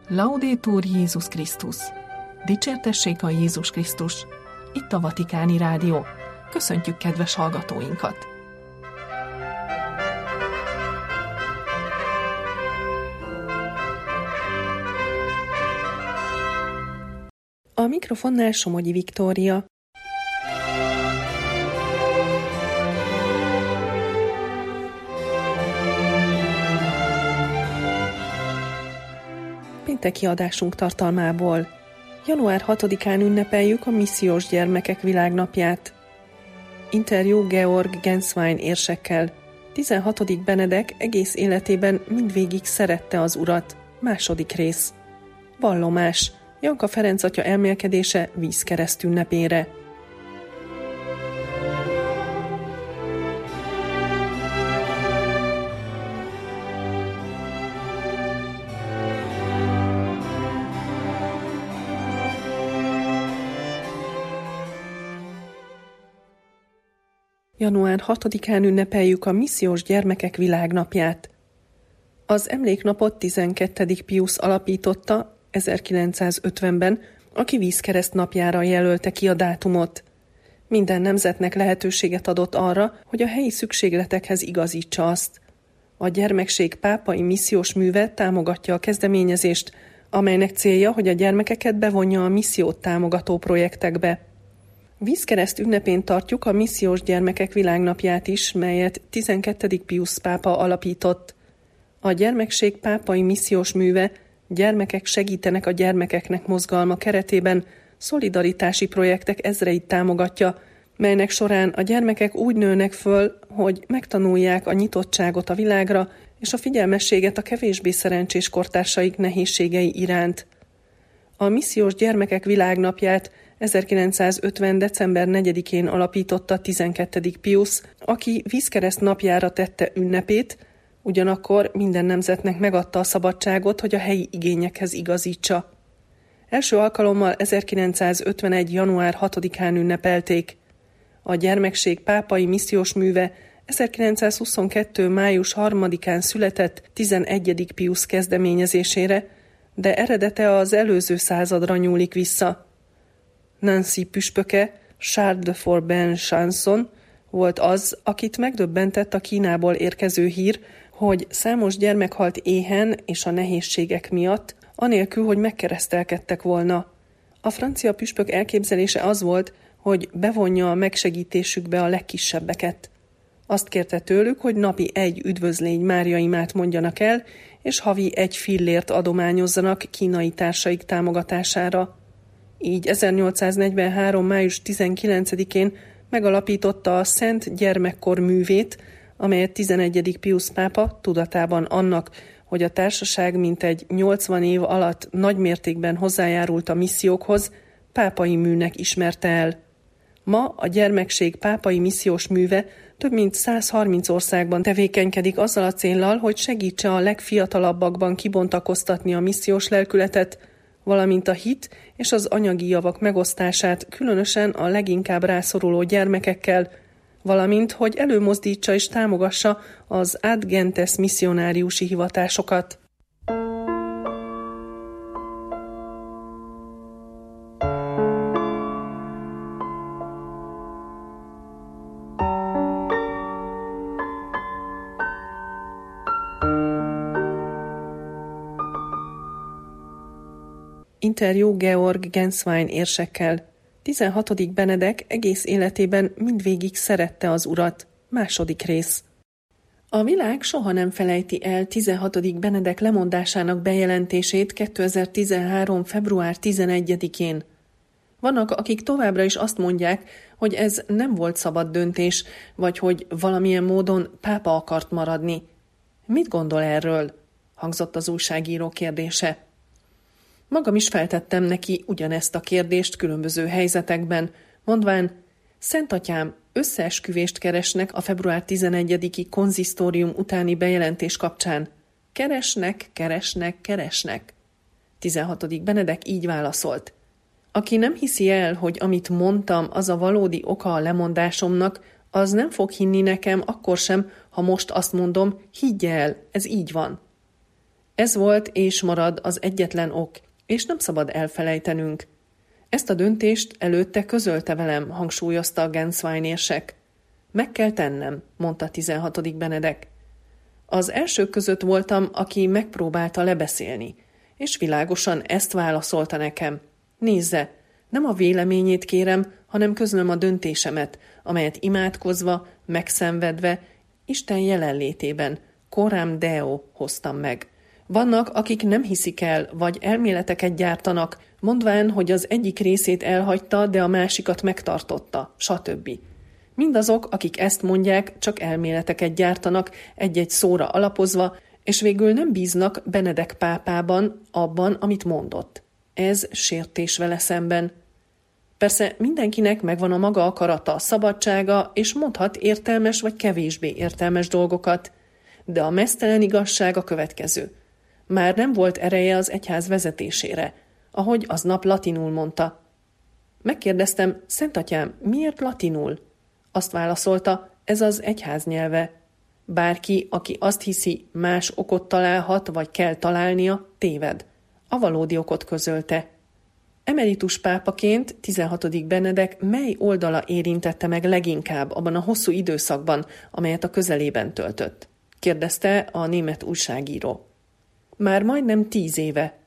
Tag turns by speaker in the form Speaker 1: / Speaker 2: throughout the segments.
Speaker 1: Laudetur Jézus Krisztus! Dicsértessék a Jézus Krisztus! Itt a Vatikáni Rádió. Köszöntjük kedves hallgatóinkat! A mikrofonnál Somogyi Viktória. Pénteki adásunk tartalmából. Január 6-án ünnepeljük a missziós gyermekek világnapját. Interjú Georg Genswein érsekkel. 16. Benedek egész életében mindvégig szerette az Urat. Második rész. Vallomás. Janka Ferenc atya elmélkedése vízkereszt ünnepére. Január 6-án ünnepeljük a missziós gyermekek világnapját. Az emléknapot 12. Piusz alapította 1950-ben, aki vízkereszt napjára jelölte ki a dátumot. Minden nemzetnek lehetőséget adott arra, hogy a helyi szükségletekhez igazítsa azt. A gyermekség pápai missziós műve támogatja a kezdeményezést, amelynek célja, hogy a gyermekeket bevonja a missziót támogató projektekbe. Vízkereszt ünnepén tartjuk a missziós gyermekek világnapját is, melyet 12. Piusz pápa alapított. A gyermekség pápai missziós műve Gyermekek segítenek a gyermekeknek mozgalma keretében szolidaritási projektek ezreit támogatja, melynek során a gyermekek úgy nőnek föl, hogy megtanulják a nyitottságot a világra és a figyelmességet a kevésbé szerencsés kortársaik nehézségei iránt. A missziós gyermekek világnapját 1950. december 4-én alapította 12. Piusz, aki vízkereszt napjára tette ünnepét, ugyanakkor minden nemzetnek megadta a szabadságot, hogy a helyi igényekhez igazítsa. Első alkalommal 1951. január 6-án ünnepelték. A gyermekség pápai missziós műve 1922. május 3-án született 11. Piusz kezdeményezésére, de eredete az előző századra nyúlik vissza. Nancy püspöke, Charles de Forbin Chanson volt az, akit megdöbbentett a Kínából érkező hír, hogy számos gyermek halt éhen és a nehézségek miatt, anélkül, hogy megkeresztelkedtek volna. A francia püspök elképzelése az volt, hogy bevonja a megsegítésükbe a legkisebbeket. Azt kérte tőlük, hogy napi 1 üdvözlégy Mária imát mondjanak el, és havi 1 fillért adományozzanak kínai társaik támogatására. Így 1843. május 19-én megalapította a Szent Gyermekkor művét, amelyet 11. Piusz pápa tudatában annak, hogy a társaság mintegy 80 év alatt nagymértékben hozzájárult a missziókhoz, pápai műnek ismerte el. Ma a gyermekség pápai missziós műve több mint 130 országban tevékenykedik azzal a céllal, hogy segítse a legfiatalabbakban kibontakoztatni a missziós lelkületet, valamint a hit és az anyagi javak megosztását, különösen a leginkább rászoruló gyermekekkel, valamint, hogy előmozdítsa és támogassa az ad gentes misszionáriusi hivatásokat. Interjú Georg Genswein érsekkel. 16. Benedek egész életében mindvégig szerette az Urat. Második rész. A világ soha nem felejti el 16. Benedek lemondásának bejelentését 2013. február 11-én. Vannak, akik továbbra is azt mondják, hogy ez nem volt szabad döntés, vagy hogy valamilyen módon pápa akart maradni. Mit gondol erről? Hangzott az újságíró kérdése. Magam is feltettem neki ugyanezt a kérdést különböző helyzetekben, mondván, Szent Atyám, összeesküvést keresnek a február 11-i konzisztórium utáni bejelentés kapcsán. Keresnek. 16. Benedek így válaszolt. Aki nem hiszi el, hogy amit mondtam, az a valódi oka a lemondásomnak, az nem fog hinni nekem akkor sem, ha most azt mondom, higgye el, ez így van. Ez volt és marad az egyetlen ok, és nem szabad elfelejtenünk. Ezt a döntést előtte közölte velem, hangsúlyozta a Genswein érsek. Meg kell tennem, mondta 16. Benedek. Az elsők között voltam, aki megpróbálta lebeszélni, és világosan ezt válaszolta nekem. Nézze, nem a véleményét kérem, hanem közlöm a döntésemet, amelyet imádkozva, megszenvedve, Isten jelenlétében, coram Deo hoztam meg. Vannak, akik nem hiszik el, vagy elméleteket gyártanak, mondván, hogy az egyik részét elhagyta, de a másikat megtartotta, stb. Mindazok, akik ezt mondják, csak elméleteket gyártanak, egy-egy szóra alapozva, és végül nem bíznak Benedek pápában, abban, amit mondott. Ez sértés vele szemben. Persze mindenkinek megvan a maga akarata, szabadsága, és mondhat értelmes vagy kevésbé értelmes dolgokat, de a meztelen igazság a következő. Már nem volt ereje az egyház vezetésére, ahogy aznap latinul mondta. Megkérdeztem, Szentatyám, miért latinul? Azt válaszolta, ez az egyház nyelve. Bárki, aki azt hiszi, más okot találhat, vagy kell találnia, téved. A valódi okot közölte. Emeritus pápaként 16. Benedek mely oldala érintette meg leginkább abban a hosszú időszakban, amelyet a közelében töltött? Kérdezte a német újságíró. Már majdnem 10 éve.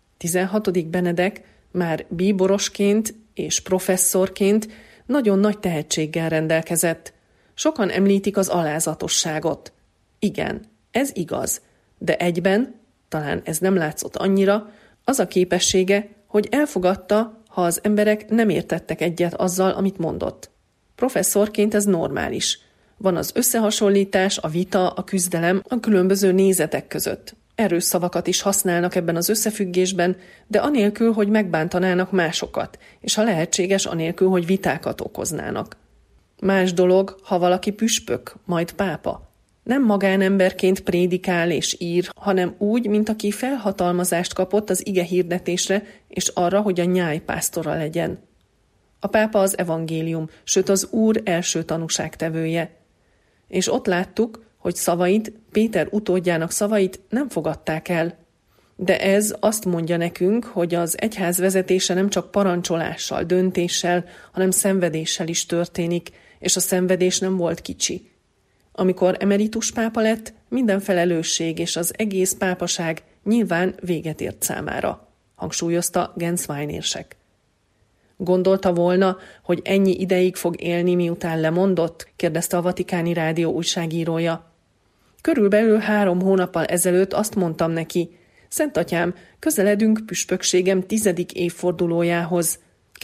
Speaker 1: 16. Benedek már bíborosként és professzorként nagyon nagy tehetséggel rendelkezett. Sokan említik az alázatosságot. Igen, ez igaz, de egyben, talán ez nem látszott annyira, az a képessége, hogy elfogadta, ha az emberek nem értettek egyet azzal, amit mondott. Professzorként ez normális. Van az összehasonlítás, a vita, a küzdelem a különböző nézetek között. Erős szavakat is használnak ebben az összefüggésben, de anélkül, hogy megbántanának másokat, és ha lehetséges, anélkül, hogy vitákat okoznának. Más dolog, ha valaki püspök, majd pápa. Nem magánemberként prédikál és ír, hanem úgy, mint aki felhatalmazást kapott az ige hirdetésre és arra, hogy a nyájpásztora legyen. A pápa az evangélium, sőt az Úr első tanúságtevője. És ott láttuk, hogy szavait, Péter utódjának szavait nem fogadták el. De ez azt mondja nekünk, hogy az egyház vezetése nem csak parancsolással, döntéssel, hanem szenvedéssel is történik, és a szenvedés nem volt kicsi. Amikor emeritus pápa lett, minden felelősség és az egész pápaság nyilván véget ért számára, hangsúlyozta Genswein érsek. Gondolta volna, hogy ennyi ideig fog élni, miután lemondott? Kérdezte a Vatikáni Rádió újságírója. Körülbelül 3 hónappal ezelőtt azt mondtam neki, Szentatyám, közeledünk püspökségem 10. évfordulójához.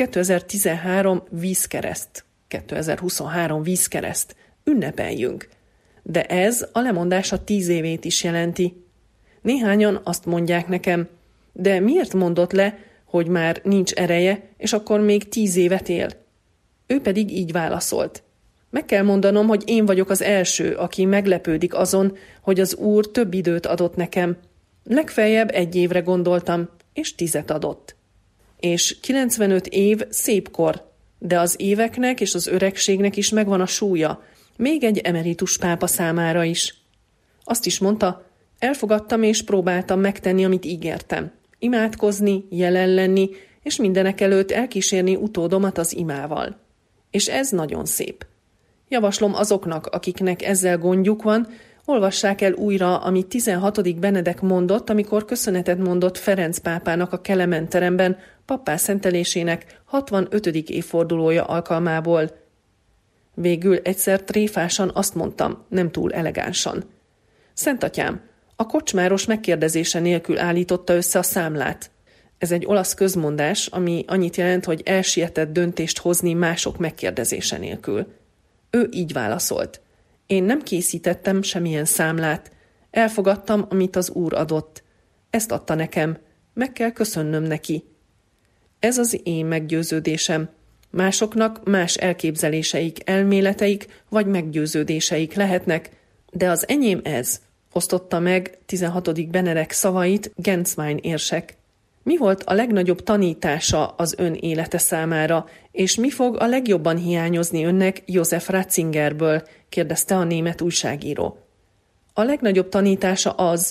Speaker 1: 2013 vízkereszt, 2023 vízkereszt. Ünnepeljünk. De ez a lemondása 10 évét is jelenti. Néhányan azt mondják nekem, de miért mondott le, hogy már nincs ereje, és akkor még 10 évet él? Ő pedig így válaszolt. Meg kell mondanom, hogy én vagyok az első, aki meglepődik azon, hogy az Úr több időt adott nekem. Legfeljebb 1 évre gondoltam, és 10 adott. És 95 év szép kor, de az éveknek és az öregségnek is megvan a súlya, még egy emeritus pápa számára is. Azt is mondta, elfogadtam és próbáltam megtenni, amit ígértem. Imádkozni, jelen lenni, és mindenekelőtt elkísérni utódomat az imával. És ez nagyon szép. Javaslom azoknak, akiknek ezzel gondjuk van, olvassák el újra, amit 16. Benedek mondott, amikor köszönetet mondott Ferenc pápának a Kelemen teremben pappá szentelésének 65. évfordulója alkalmából. Végül egyszer tréfásan azt mondtam, nem túl elegánsan. Szentatyám, a kocsmáros megkérdezése nélkül állította össze a számlát. Ez egy olasz közmondás, ami annyit jelent, hogy elsietett döntést hozni mások megkérdezése nélkül. Ő így válaszolt. Én nem készítettem semmilyen számlát. Elfogadtam, amit az Úr adott. Ezt adta nekem. Meg kell köszönnöm neki. Ez az én meggyőződésem. Másoknak más elképzeléseik, elméleteik vagy meggyőződéseik lehetnek, de az enyém ez, osztotta meg 16. Benedek szavait Genswein érsek. Mi volt a legnagyobb tanítása az ön élete számára, és mi fog a legjobban hiányozni önnek Josef Ratzingerből? Kérdezte a német újságíró. A legnagyobb tanítása az,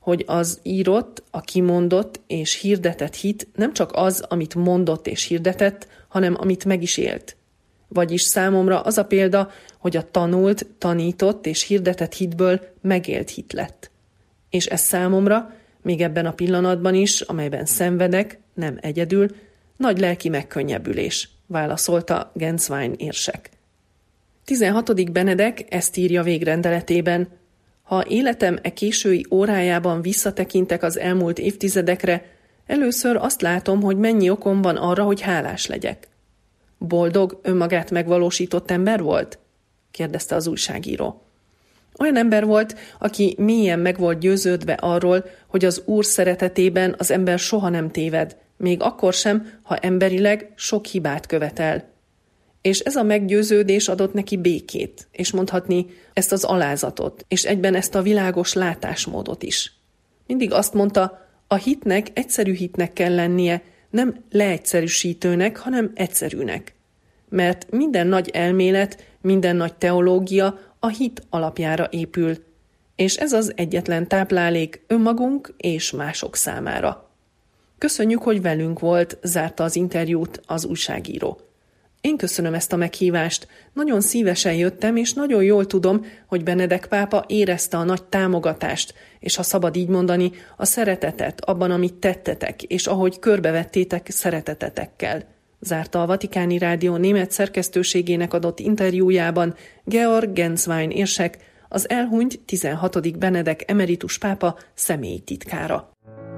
Speaker 1: hogy az írott, a kimondott és hirdetett hit nem csak az, amit mondott és hirdetett, hanem amit meg is élt. Vagyis számomra az a példa, hogy a tanult, tanított és hirdetett hitből megélt hit lett. És ez számomra, még ebben a pillanatban is, amelyben szenvedek, nem egyedül, nagy lelki megkönnyebbülés, válaszolta Genswein érsek. 16. Benedek ezt írja végrendeletében: ha életem késői órájában visszatekintek az elmúlt évtizedekre, először azt látom, hogy mennyi okom van arra, hogy hálás legyek. Boldog, önmagát megvalósított ember volt? kérdezte az újságíró. Olyan ember volt, aki mélyen meg volt győződve arról, hogy az Úr szeretetében az ember soha nem téved, még akkor sem, ha emberileg sok hibát követel. És ez a meggyőződés adott neki békét, és mondhatni ezt az alázatot, és egyben ezt a világos látásmódot is. Mindig azt mondta, a hitnek egyszerű hitnek kell lennie, nem leegyszerűsítőnek, hanem egyszerűnek. Mert minden nagy elmélet, minden nagy teológia a hit alapjára épül, és ez az egyetlen táplálék önmagunk és mások számára. Köszönjük, hogy velünk volt, zárta az interjút az újságíró. Én köszönöm ezt a meghívást, nagyon szívesen jöttem, és nagyon jól tudom, hogy Benedek pápa érezte a nagy támogatást, és ha szabad így mondani, a szeretetet abban, amit tettetek, és ahogy körbevettétek szeretetetekkel, zárta a Vatikáni Rádió német szerkesztőségének adott interjújában Georg Genswein érsek, az elhunyt 16. Benedek emeritus pápa személyi titkára.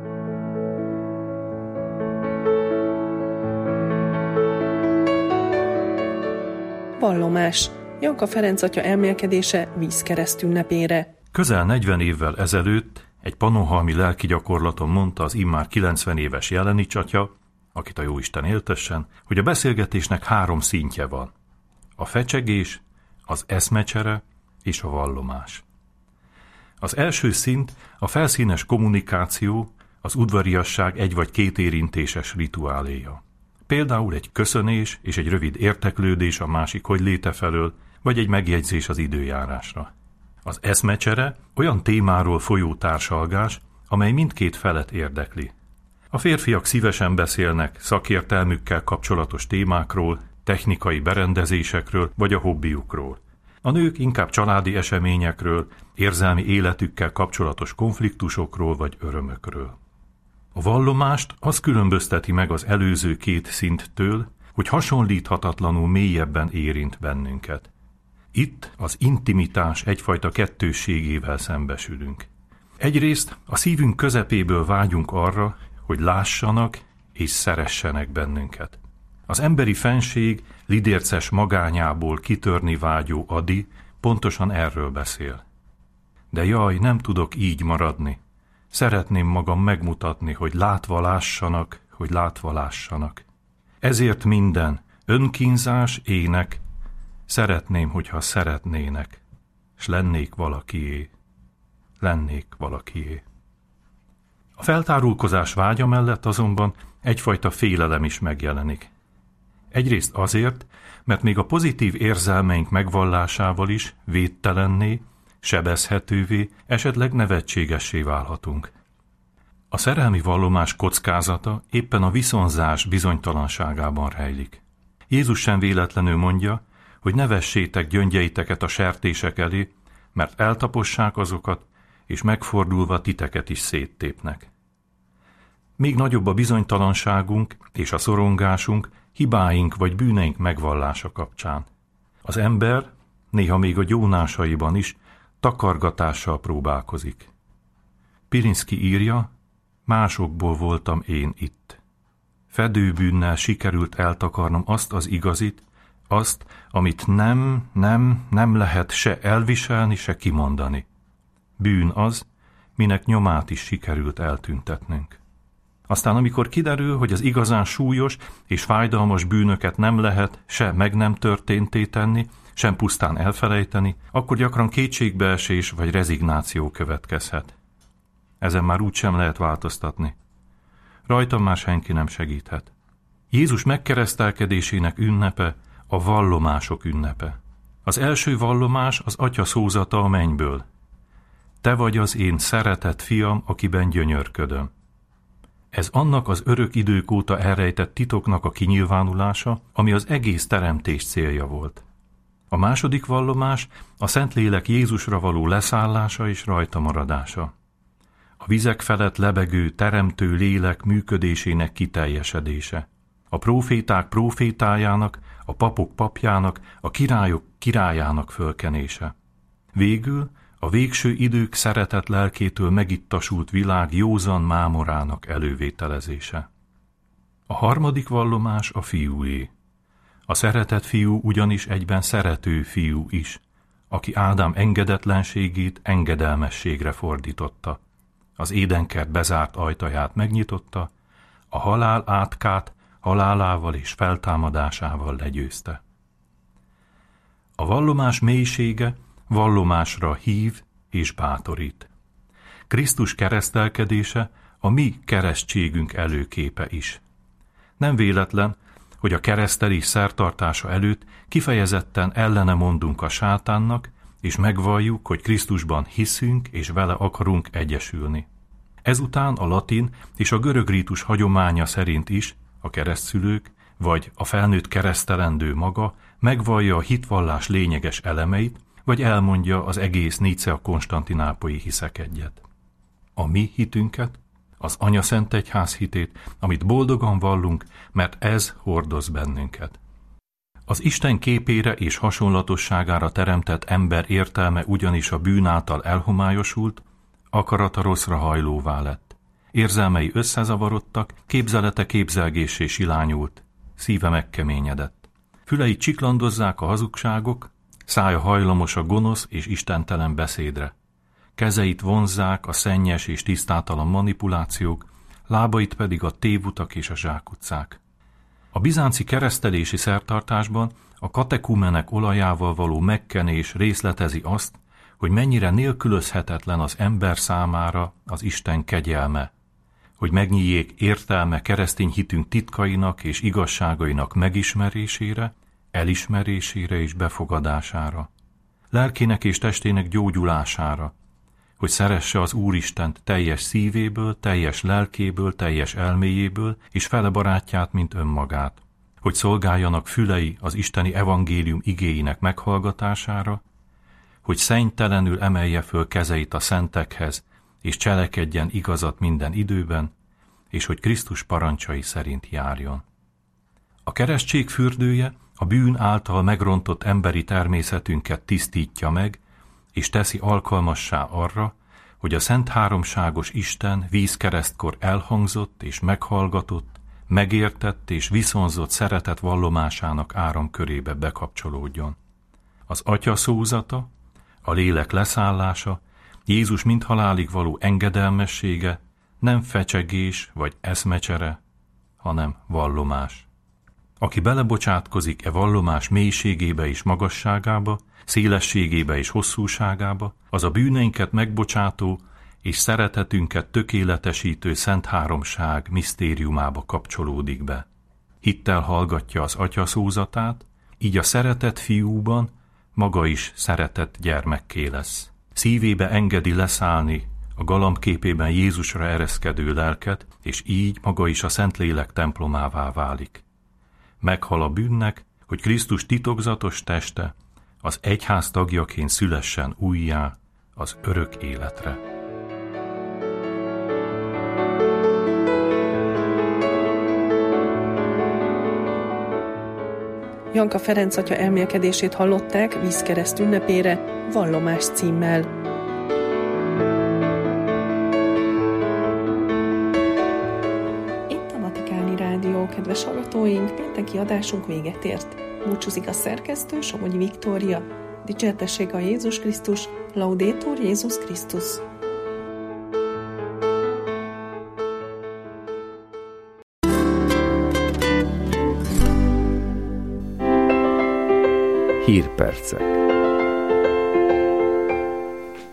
Speaker 1: Vallomás. Janka Ferenc atya elmélkedése vízkereszt ünnepére.
Speaker 2: Közel 40 évvel ezelőtt egy pannonhalmi lelkigyakorlaton mondta az immár 90 éves Jelenics atya, akit a Jóisten éltessen, hogy a beszélgetésnek 3 szintje van. A fecsegés, az eszmecsere és a vallomás. Az első szint a felszínes kommunikáció, az udvariasság 1 vagy 2 érintéses rituáléja. Például egy köszönés és egy rövid érteklődés a másik hogyléte felől, vagy egy megjegyzés az időjárásra. Az eszmecsere olyan témáról folyó társalgás, amely mindkét felet érdekli. A férfiak szívesen beszélnek szakértelmükkel kapcsolatos témákról, technikai berendezésekről vagy a hobbiukról. A nők inkább családi eseményekről, érzelmi életükkel kapcsolatos konfliktusokról vagy örömökről. A vallomást az különbözteti meg az előző 2 szinttől, hogy hasonlíthatatlanul mélyebben érint bennünket. Itt az intimitás egyfajta kettősségével szembesülünk. Egyrészt a szívünk közepéből vágyunk arra, hogy lássanak és szeressenek bennünket. Az emberi fenség lidérces magányából kitörni vágyó Adi pontosan erről beszél. De jaj, nem tudok így maradni. Szeretném magam megmutatni, hogy látva lássanak, hogy látva lássanak. Ezért minden, önkínzás, ének, szeretném, hogyha szeretnének, s lennék valakié. Lennék valakié. A feltárulkozás vágya mellett azonban egyfajta félelem is megjelenik. Egyrészt azért, mert még a pozitív érzelmeink megvallásával is védtelenné, sebezhetővé, esetleg nevetségessé válhatunk. A szerelmi vallomás kockázata éppen a viszonzás bizonytalanságában rejlik. Jézus sem véletlenül mondja, hogy ne vessétek gyöngyeiteket a sertések elé, mert eltapossák azokat, és megfordulva titeket is széttépnek. Még nagyobb a bizonytalanságunk és a szorongásunk hibáink vagy bűneink megvallása kapcsán. Az ember, néha még a gyónásaiban is, takargatással próbálkozik. Pirinszky írja, másokból voltam én itt. Fedőbűnnel sikerült eltakarnom azt az igazit, azt, amit nem lehet se elviselni, se kimondani. Bűn az, minek nyomát is sikerült eltüntetnünk. Aztán amikor kiderül, hogy az igazán súlyos és fájdalmas bűnöket nem lehet se meg nem történté tenni, sem pusztán elfelejteni, akkor gyakran kétségbeesés vagy rezignáció következhet. Ezen már úgysem lehet változtatni. Rajtam már senki nem segíthet. Jézus megkeresztelkedésének ünnepe a vallomások ünnepe. Az első vallomás az Atya szózata a mennyből. te vagy az én szeretett fiam, akiben gyönyörködöm. Ez annak az örök idők óta elrejtett titoknak a kinyilvánulása, ami az egész teremtés célja volt. A második vallomás a Szentlélek Jézusra való leszállása és rajta maradása. A vizek felett lebegő, teremtő lélek működésének kiteljesedése. A próféták prófétájának, a papok papjának, a királyok királyának fölkenése. Végül a végső idők szeretett lelkétől megittasult világ józan mámorának elővételezése. A harmadik vallomás a fiúé. A szeretett fiú ugyanis egyben szerető fiú is, aki Ádám engedetlenségét engedelmességre fordította. Az édenkert bezárt ajtaját megnyitotta, a halál átkát halálával és feltámadásával legyőzte. A vallomás mélysége vallomásra hív és bátorít. Krisztus keresztelkedése a mi keresztségünk előképe is. Nem véletlen, hogy a keresztelés szertartása előtt kifejezetten ellene mondunk a sátánnak, és megvalljuk, hogy Krisztusban hiszünk és vele akarunk egyesülni. Ezután a latin és a görög rítus hagyománya szerint is a keresztszülők, vagy a felnőtt keresztelendő maga megvallja a hitvallás lényeges elemeit, vagy elmondja az egész Nicea-konstantinápolyi hiszekegyet. A mi hitünket, az Anyaszent Egyház hitét, amit boldogan vallunk, mert ez hordoz bennünket. Az Isten képére és hasonlatosságára teremtett ember értelme ugyanis a bűn által elhomályosult, akarata rosszra hajlóvá lett. Érzelmei összezavarodtak, képzelete képzelgéssé silányult, szíve megkeményedett. Fülei csiklandozzák a hazugságok, szája hajlamos a gonosz és istentelen beszédre. Kezeit vonzzák a szennyes és tisztátalan manipulációk, lábait pedig a tévutak és a zsákutcák. A bizánci keresztelési szertartásban a katekumenek olajával való megkenés részletezi azt, hogy mennyire nélkülözhetetlen az ember számára az Isten kegyelme, hogy megnyíljék értelme keresztény hitünk titkainak és igazságainak megismerésére, elismerésére és befogadására, lelkének és testének gyógyulására, hogy szeresse az Úristent teljes szívéből, teljes lelkéből, teljes elméjéből, és fele barátját, mint önmagát, hogy szolgáljanak fülei az isteni evangélium igéinek meghallgatására, hogy szennytelenül emelje föl kezeit a szentekhez, és cselekedjen igazat minden időben, és hogy Krisztus parancsai szerint járjon. A keresztség fürdője a bűn által megrontott emberi természetünket tisztítja meg, és teszi alkalmassá arra, hogy a Szent Háromságos Isten vízkeresztkor elhangzott és meghallgatott, megértett és viszonzott szeretet vallomásának áramkörébe bekapcsolódjon. Az Atya szózata, a lélek leszállása, Jézus mindhalálig való engedelmessége nem fecsegés vagy eszmecsere, hanem vallomás. Aki belebocsátkozik e vallomás mélységébe és magasságába, szélességébe és hosszúságába, az a bűneinket megbocsátó és szeretetünket tökéletesítő Szent Háromság misztériumába kapcsolódik be. Hittel hallgatja az Atya szózatát, így a szeretett fiúban maga is szeretett gyermekké lesz. Szívébe engedi leszállni a galambképében Jézusra ereszkedő lelket, és így maga is a Szentlélek templomává válik. Meghal a bűnnek, hogy Krisztus titokzatos teste az egyház tagjaként szülessen újjá az örök életre.
Speaker 1: Janka Ferenc atya elmélkedését hallották vízkereszt ünnepére, vallomás címmel. Itt a Vatikáni Rádió, kedves hallgatóink, pénteki adásunk véget ért. Búcsúzik a szerkesztő, Somogyi Viktória. Dicsértessék a Jézus Krisztus, Laudetur Jézus Krisztus.
Speaker 3: Hírpercek.